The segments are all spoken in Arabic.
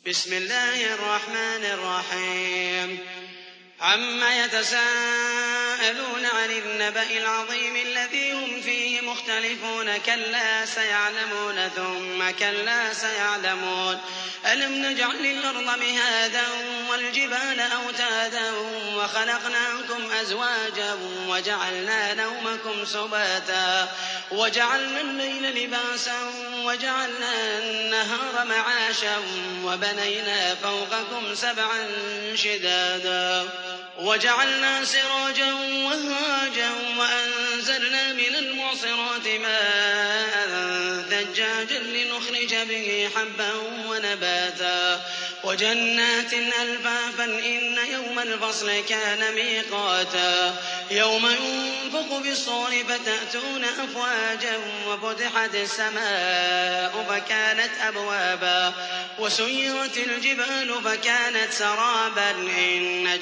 بسم الله الرحمن الرحيم عما يتساءلون عن النبأ العظيم الذي هم فيه مختلفون كلا سيعلمون ثم كلا سيعلمون ألم نجعل الأرض مهادا والجبال أوتادا وخلقناكم أزواجا وجعلنا نومكم سباتا وجعلنا الليل لباسا وجعلنا النهار معاشا وبنينا فوقكم سبعا شدادا وجعلنا سراجا وهاجا وأنزلنا من المعصرات ماء ثجاجا لنخرج به حبا ونباتا وجنات ألفافا إن يوم الفصل كان ميقاتا يوم ينفخ في الصور فتأتون أفواجا وفتحت السماء فكانت أبوابا وسيرت الجبال فكانت سرابا إن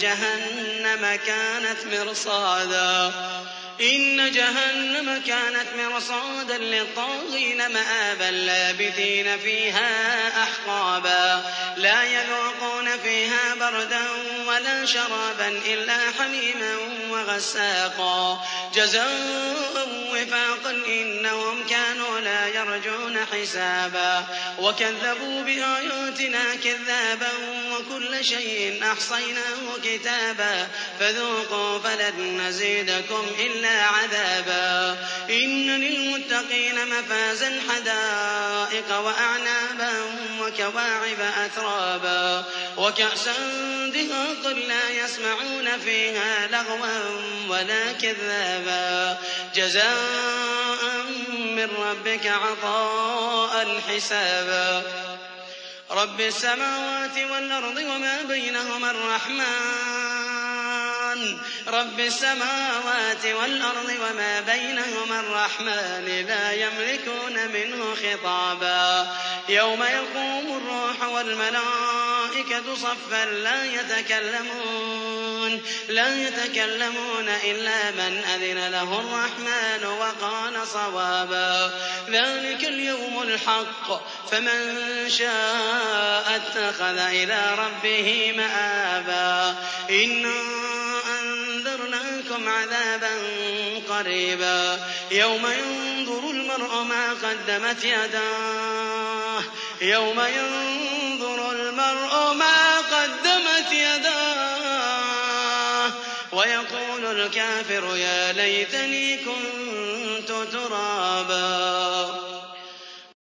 جهنم كانت مرصادا للطاغين مآبا لابثين فيها أحقابا لا يذوقون فيها بردا ولا شرابا إلا حميما وغساقا جزاء وفاقا إنهم كانوا لا يرجون حسابا وكذبوا بآياتنا كذابا وكل شيء أحصيناه كتابا فذوقوا فلن نزيدكم إلا عذابا إن للمتقين مفازا حدائق وأعنابا وكواعب أترابا وكأسا دهاقا لا يسمعون فيها لغوا ولا كذابا جزاء من ربك عطاء حسابا رب السماوات والأرض وما بينهما الرحمن لا يملكون منه خطابا يوم يقوم الروح والملائكة صفا لا يتكلمون إلا من أذن له الرحمن وقال صوابا ذلك اليوم الحق فمن شاء اتخذ إلى ربه مآبا إنا أنذرناكم عذابا قريبا يوم ينظر المرء ما قدمت يداه ويقول الكافر يا ليتني كنت ترابا